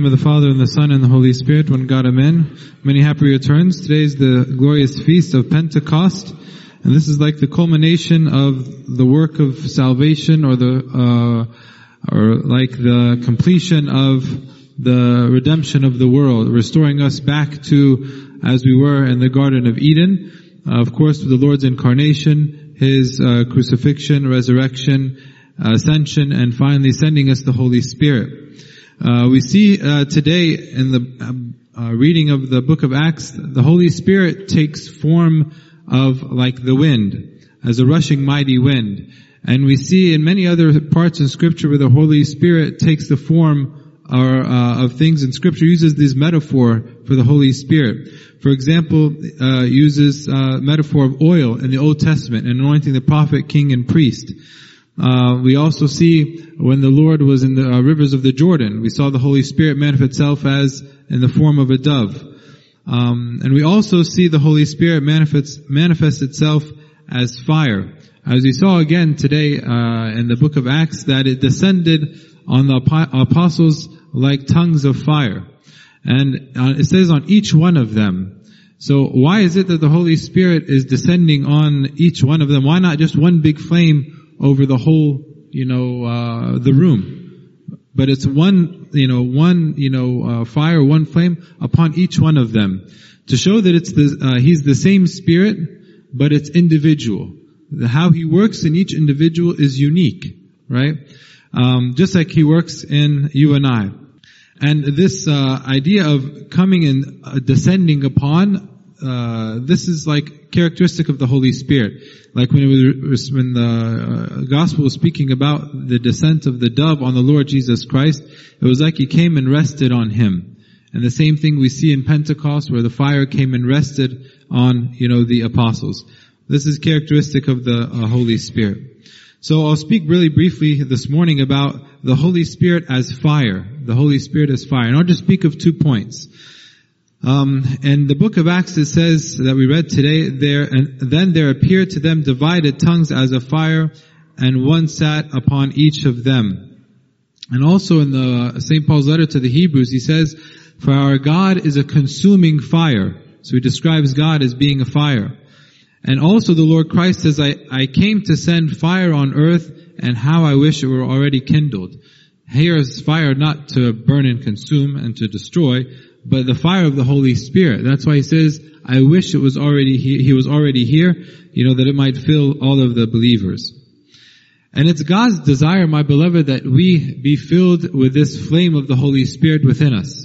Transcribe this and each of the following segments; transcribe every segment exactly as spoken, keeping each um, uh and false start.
of the Father, and the Son, and the Holy Spirit, one God, Amen. Many happy returns. Today is the glorious feast of Pentecost, and this is like the culmination of the work of salvation, or the, uh, or like the completion of the redemption of the world, restoring us back to as we were in the Garden of Eden. Uh, of course, with the Lord's incarnation, His uh, crucifixion, resurrection, ascension, and finally sending us the Holy Spirit. Uh, we see uh, today in the uh, reading of the book of Acts, the Holy Spirit takes form of like the wind, as a rushing mighty wind. And we see in many other parts of Scripture where the Holy Spirit takes the form or, uh, of things, and Scripture uses this metaphor for the Holy Spirit. For example, uh, uses uh, metaphor of oil in the Old Testament, anointing the prophet, king, and priest. Uh, we also see when the Lord was in the uh, rivers of the Jordan, we saw the Holy Spirit manifest itself as in the form of a dove. Um, and we also see the Holy Spirit manifest, manifest itself as fire. As we saw again today uh, in the book of Acts, that it descended on the apostles like tongues of fire. And uh, it says on each one of them. So why is it that the Holy Spirit is descending on each one of them? Why not just one big flame over the whole, you know, uh, the room? But it's one, you know, one, you know, uh, fire, one flame upon each one of them. To show that it's the, uh, He's the same Spirit, but it's individual. The, how He works in each individual is unique, right? Um, just like He works in you and I. And this, uh, idea of coming and uh, descending upon, uh, this is like characteristic of the Holy Spirit. Like when it was, when the uh, gospel was speaking about the descent of the dove on the Lord Jesus Christ, it was like He came and rested on Him. And the same thing we see in Pentecost, where the fire came and rested on, you know, the apostles. This is characteristic of the uh, Holy Spirit. So I'll speak really briefly this morning about the Holy Spirit as fire. The Holy Spirit as fire. And I'll just speak of two points. Um, in the book of Acts it says that we read today, there, and then there appeared to them divided tongues as of fire, and one sat upon each of them. And also in the Saint Paul's letter to the Hebrews, he says, for our God is a consuming fire. So he describes God as being a fire. And also the Lord Christ says, I, I came to send fire on earth, and how I wish it were already kindled. Here is fire not to burn and consume and to destroy, but the fire of the Holy Spirit. That's why he says, I wish it was already he, he was already here, you know, that it might fill all of the believers. And it's God's desire, my beloved, that we be filled with this flame of the Holy Spirit within us.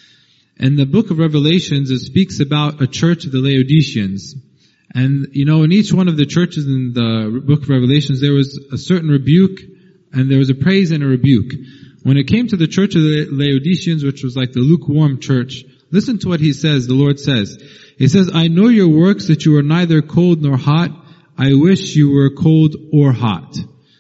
In the book of Revelations, it speaks about a church of the Laodiceans. And, you know, in each one of the churches in the book of Revelations, there was a certain rebuke, and there was a praise and a rebuke. When it came to the church of the Laodiceans, which was like the lukewarm church, listen to what he says, the Lord says. He says, I know your works, that you are neither cold nor hot. I wish you were cold or hot.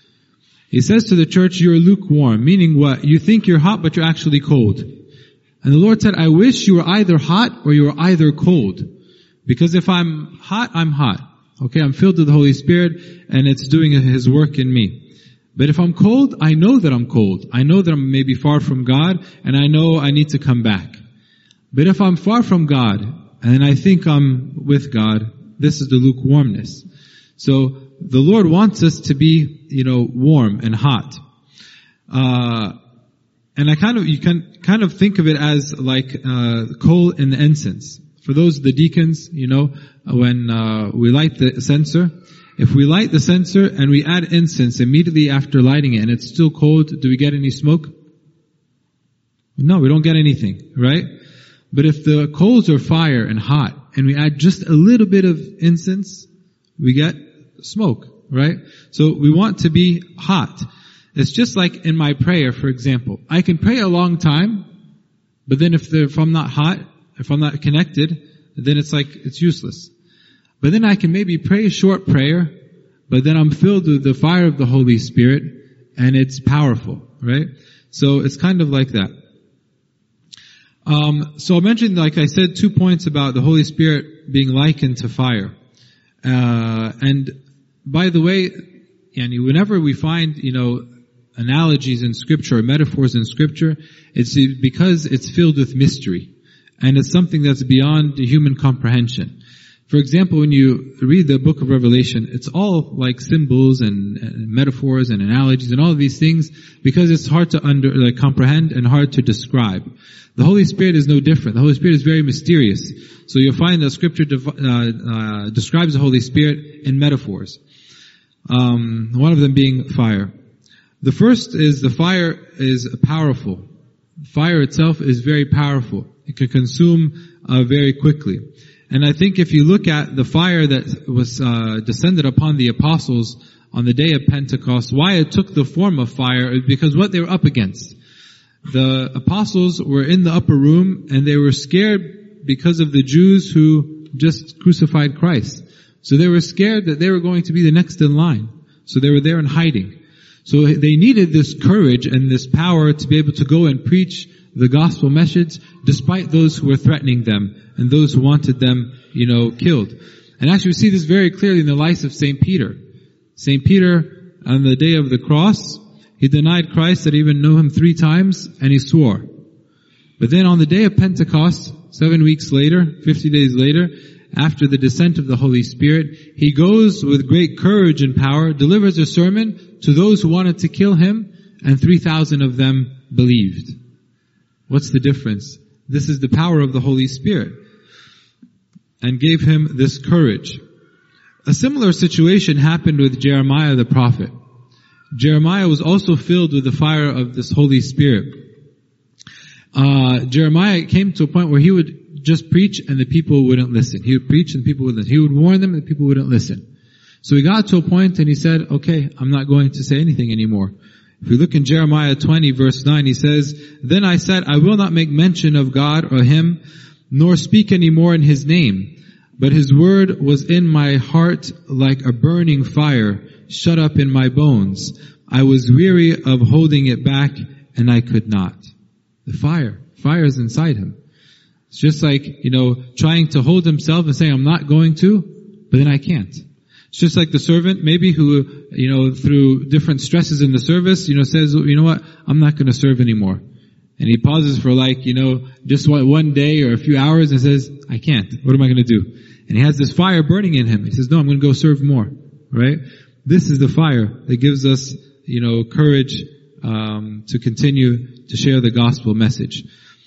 He says to the church, you're lukewarm, meaning what? You think you're hot, but you're actually cold. And the Lord said, I wish you were either hot or you were either cold. Because if I'm hot, I'm hot. Okay, I'm filled with the Holy Spirit, and it's doing His work in me. But if I'm cold, I know that I'm cold. I know that I'm maybe far from God, and I know I need to come back. But if I'm far from God, and I think I'm with God, this is the lukewarmness. So the Lord wants us to be, you know, warm and hot. Uh, and I kind of, you can kind of think of it as like uh coal in the incense. For those the deacons, you know, when uh we light the censer, if we light the censer and we add incense immediately after lighting it and it's still cold, do we get any smoke? No, we don't get anything, right? But if the coals are fire and hot and we add just a little bit of incense, we get smoke, right? So we want to be hot. It's just like in my prayer, for example. I can pray a long time, but then if, if I'm not hot, if I'm not connected, then it's like, it's useless. But then I can maybe pray a short prayer, but then I'm filled with the fire of the Holy Spirit, and it's powerful, right? So it's kind of like that. Um, so I mentioned, like I said, two points about the Holy Spirit being likened to fire. Uh, and by the way, yani whenever we find, you know, analogies in Scripture or metaphors in Scripture, it's because it's filled with mystery. And it's something that's beyond human comprehension. For example, when you read the book of Revelation, it's all like symbols and, and metaphors and analogies and all of these things because it's hard to under, like, comprehend and hard to describe. The Holy Spirit is no different. The Holy Spirit is very mysterious. So you'll find that Scripture dev- uh, uh, describes the Holy Spirit in metaphors. Um, one of them being fire. The first is the fire is powerful. Fire itself is very powerful. It can consume uh, very quickly. And I think if you look at the fire that was uh, descended upon the apostles on the day of Pentecost, why it took the form of fire is because what they were up against. The apostles were in the upper room and they were scared because of the Jews who just crucified Christ. So they were scared that they were going to be the next in line. So they were there in hiding. So they needed this courage and this power to be able to go and preach the gospel message despite those who were threatening them and those who wanted them, you know, killed. And actually we see this very clearly in the life of Saint Peter. Saint Peter, on the day of the cross, he denied Christ that he even knew him three times, and he swore. But then on the day of Pentecost, seven weeks later, fifty days later, after the descent of the Holy Spirit, he goes with great courage and power, delivers a sermon to those who wanted to kill him, and three thousand of them believed. What's the difference? This is the power of the Holy Spirit, and gave him this courage. A similar situation happened with Jeremiah the prophet. Jeremiah was also filled with the fire of this Holy Spirit. Uh, Jeremiah came to a point where he would just preach and the people wouldn't listen. He would preach and the people wouldn't listen. He would warn them and the people wouldn't listen. So he got to a point and he said, okay, I'm not going to say anything anymore. If we look in Jeremiah twenty verse nine, he says, then I said, I will not make mention of God or him, nor speak any more in his name. But his word was in my heart like a burning fire, shut up in my bones. I was weary of holding it back, and I could not. The fire. Fire is inside him. It's just like, you know, trying to hold himself and saying, I'm not going to, but then I can't. It's just like the servant, maybe who, you know, through different stresses in the service, you know, says, you know what, I'm not going to serve anymore. And he pauses for like, you know, just one day or a few hours and says, I can't. What am I going to do? And he has this fire burning in him. He says, no, I'm going to go serve more. Right? This is the fire that gives us, you know, courage um, to continue to share the gospel message.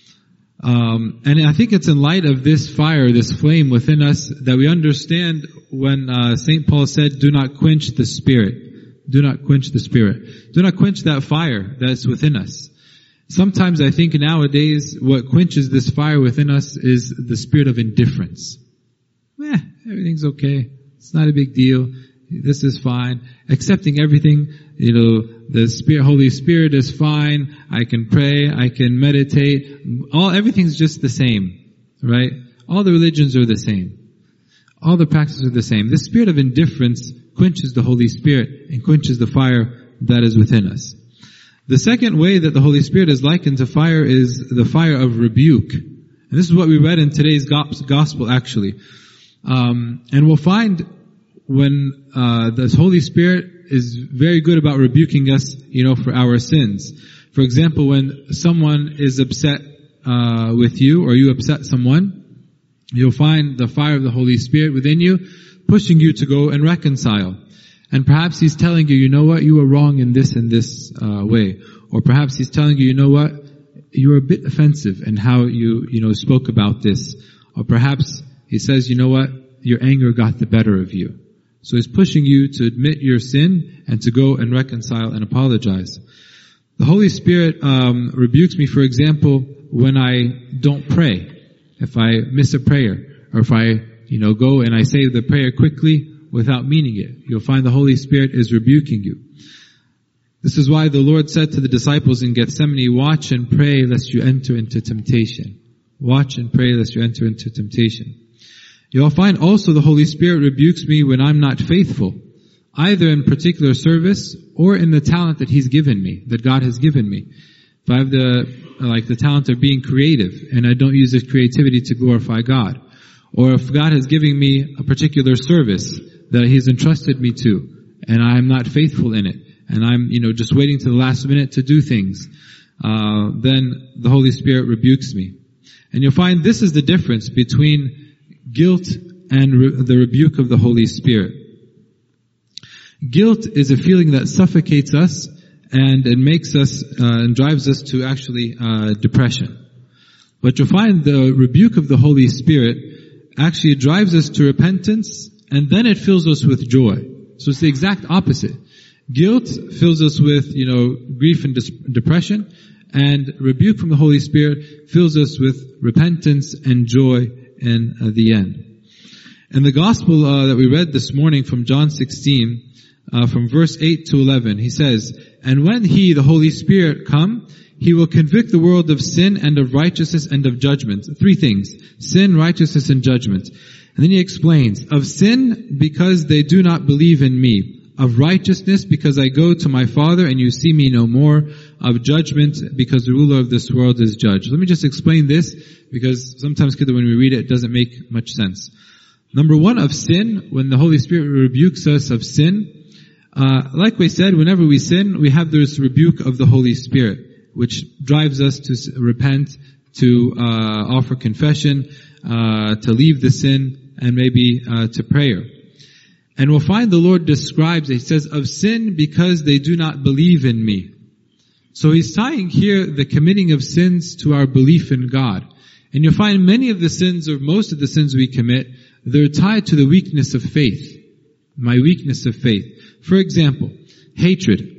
Um, and I think it's in light of this fire, this flame within us, that we understand when uh, Saint Paul said, do not quench the Spirit. Do not quench the Spirit. Do not quench that fire that's within us. Sometimes I think nowadays what quenches this fire within us is the spirit of indifference. Eh, everything's okay. It's not a big deal. This is fine. Accepting everything, you know, the Spirit, Holy Spirit is fine. I can pray. I can meditate. All, everything's just the same, right? All the religions are the same. All the practices are the same. The spirit of indifference quenches the Holy Spirit and quenches the fire that is within us. The second way that the Holy Spirit is likened to fire is the fire of rebuke. And this is what we read in today's gospel, actually. Um, and we'll find when uh the Holy Spirit is very good about rebuking us, you know, for our sins. For example, when someone is upset uh with you, or you upset someone, you'll find the fire of the Holy Spirit within you pushing you to go and reconcile. And perhaps He's telling you, you know what, you were wrong in this and this uh way. Or perhaps He's telling you, you know what, you were a bit offensive in how you, you know, spoke about this. Or perhaps He says, you know what, your anger got the better of you. So He's pushing you to admit your sin and to go and reconcile and apologize. The Holy Spirit um rebukes me, for example, when I don't pray. If I miss a prayer, or if I, you know, go and I say the prayer quickly without meaning it, you'll find the Holy Spirit is rebuking you. This is why the Lord said to the disciples in Gethsemane, watch and pray lest you enter into temptation. Watch and pray lest you enter into temptation. You'll find also the Holy Spirit rebukes me when I'm not faithful, either in particular service or in the talent that He's given me, that God has given me. If I have the, like the talent of being creative and I don't use this creativity to glorify God, or if God has given me a particular service that He's entrusted me to and I am not faithful in it, and I'm, you know, just waiting to the last minute to do things, uh, then the Holy Spirit rebukes me. And you'll find this is the difference between guilt and re- the rebuke of the Holy Spirit. Guilt is a feeling that suffocates us and it makes us, uh, and drives us to actually, uh, depression. But you'll find the rebuke of the Holy Spirit actually drives us to repentance, and then it fills us with joy. So it's the exact opposite. Guilt fills us with, you know, grief and dis- depression, and rebuke from the Holy Spirit fills us with repentance and joy in uh, the end. In the Gospel uh, that we read this morning from John sixteen, uh, from verse eight to eleven, he says, "And when He, the Holy Spirit, come, He will convict the world of sin and of righteousness and of judgment." Three things: sin, righteousness, and judgment. And then he explains, "Of sin, because they do not believe in me. Of righteousness, because I go to my Father and you see me no more. Of judgment, because the ruler of this world is judged." Let me just explain this, because sometimes when we read it, it doesn't make much sense. Number one, of sin, when the Holy Spirit rebukes us of sin, uh, like we said, whenever we sin, we have this rebuke of the Holy Spirit, which drives us to repent, to uh, offer confession, uh, to leave the sin, and maybe uh, to prayer. And we'll find the Lord describes it. He says, "Of sin, because they do not believe in me." So he's tying here the committing of sins to our belief in God. And you'll find many of the sins, or most of the sins we commit, they're tied to the weakness of faith. My weakness of faith. For example, hatred.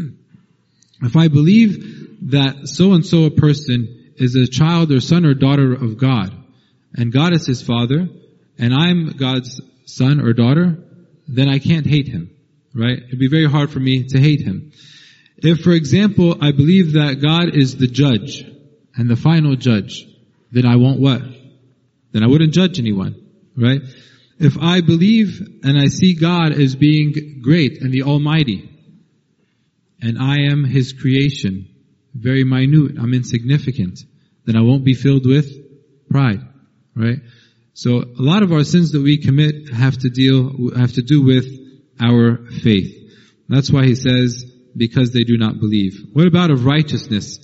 If I believe that so-and-so a person is a child or son or daughter of God, and God is his father, and I'm God's son or daughter, then I can't hate him, right? It'd be very hard for me to hate him. If, for example, I believe that God is the judge and the final judge, then I won't what? Then I wouldn't judge anyone, right? If I believe and I see God as being great and the Almighty, and I am His creation, very minute, I'm insignificant, then I won't be filled with pride, right? So a lot of our sins that we commit have to deal, have to do with our faith. That's why he says, because they do not believe. What about of righteousness?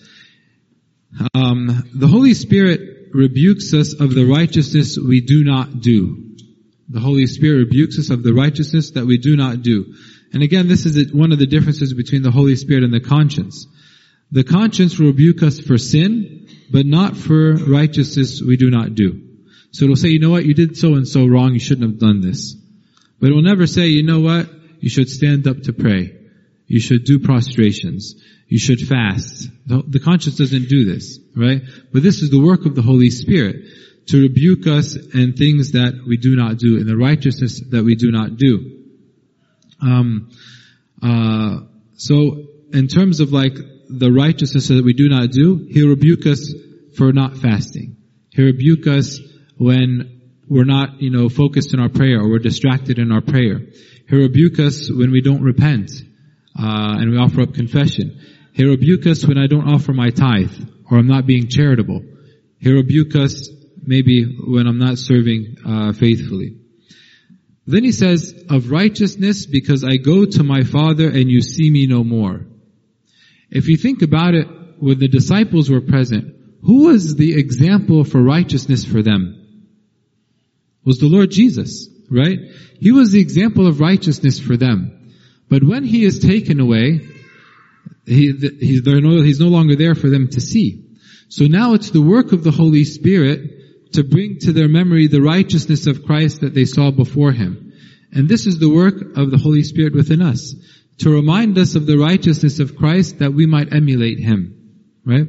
Um, the Holy Spirit rebukes us of the righteousness we do not do. The Holy Spirit rebukes us of the righteousness that we do not do. And again, this is one of the differences between the Holy Spirit and the conscience. The conscience will rebuke us for sin, but not for righteousness we do not do. So it'll say, you know what, you did so and so wrong, you shouldn't have done this. But it will never say, you know what, you should stand up to pray. You should do prostrations. You should fast. The, the conscience doesn't do this, right? But this is the work of the Holy Spirit, to rebuke us in things that we do not do, in the righteousness that we do not do. Um, uh, so in terms of like the righteousness that we do not do, He'll rebuke us for not fasting. He'll rebuke us when we're not, you know, focused in our prayer, or we're distracted in our prayer. He'll rebuke us when we don't repent, uh, and we offer up confession. He'll rebuke us when I don't offer my tithe, or I'm not being charitable. He'll rebuke us maybe when I'm not serving, uh, faithfully. Then he says, of righteousness, because I go to my Father and you see me no more. If you think about it, when the disciples were present, who was the example for righteousness for them? It was the Lord Jesus, right? He was the example of righteousness for them. But when He is taken away, he, he's, no, he's no longer there for them to see. So now it's the work of the Holy Spirit to bring to their memory the righteousness of Christ that they saw before Him. And this is the work of the Holy Spirit within us, to remind us of the righteousness of Christ that we might emulate Him, right?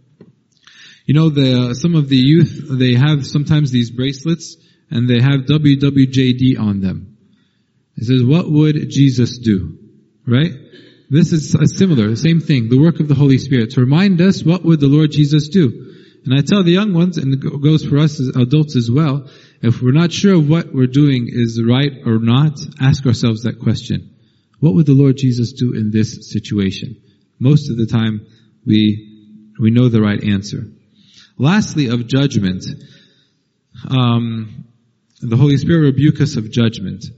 You know, the, uh, some of the youth, they have sometimes these bracelets, and they have W W J D on them. It says, what would Jesus do? Right? This is similar, the same thing, the work of the Holy Spirit, to remind us what would the Lord Jesus do. And I tell the young ones, and it goes for us as adults as well, if we're not sure what we're doing is right or not, ask ourselves that question. What would the Lord Jesus do in this situation? Most of the time, we we know the right answer. Lastly, of judgment. Um, the Holy Spirit rebuke us of judgment.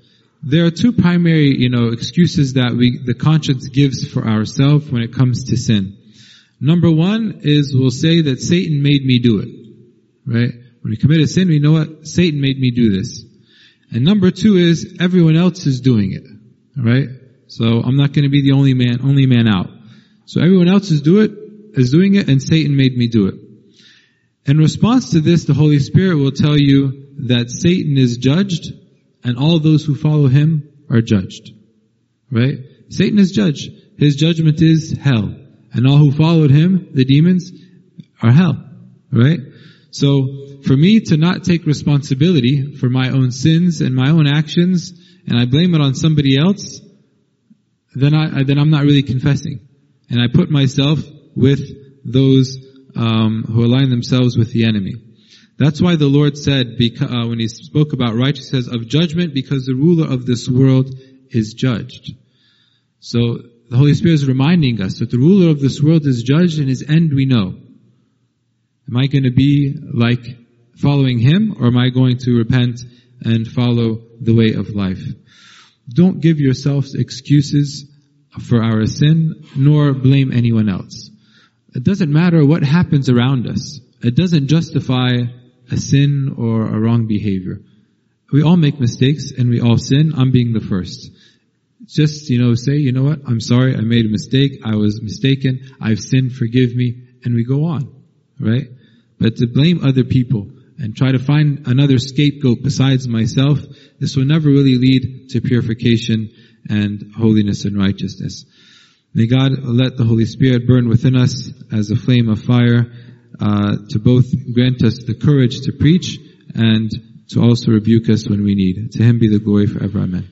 there are two primary, you know, excuses that we, the conscience gives for ourselves when it comes to sin. Number one is we'll say that Satan made me do it. Right? When we commit a sin, we know what? Satan made me do this. And number two is everyone else is doing it. Alright? So I'm not going to be the only man, only man out. So everyone else is do it, is doing it, and Satan made me do it. In response to this, the Holy Spirit will tell you that Satan is judged, and all those who follow him are judged. Right? Satan is judged. His judgment is hell. And all who followed him, the demons, are hell. Right? So, for me to not take responsibility for my own sins and my own actions, and I blame it on somebody else, then I, then I'm not really confessing. And I put myself with those, um, who align themselves with the enemy. That's why the Lord said, because, uh, when He spoke about righteousness, of judgment, because the ruler of this world is judged. So, the Holy Spirit is reminding us that the ruler of this world is judged, and his end we know. Am I going to be like following him, or am I going to repent and follow the way of life? Don't give yourselves excuses for our sin, nor blame anyone else. It doesn't matter what happens around us. It doesn't justify a sin or a wrong behavior. We all make mistakes and we all sin. I'm being the first. Just, you know, say, you know what? I'm sorry. I made a mistake. I was mistaken. I've sinned. Forgive me. And we go on. Right? But to blame other people and try to find another scapegoat besides myself, this will never really lead to purification and holiness and righteousness. May God let the Holy Spirit burn within us as a flame of fire, uh, to both grant us the courage to preach and to also rebuke us when we need. To Him be the glory forever. Amen.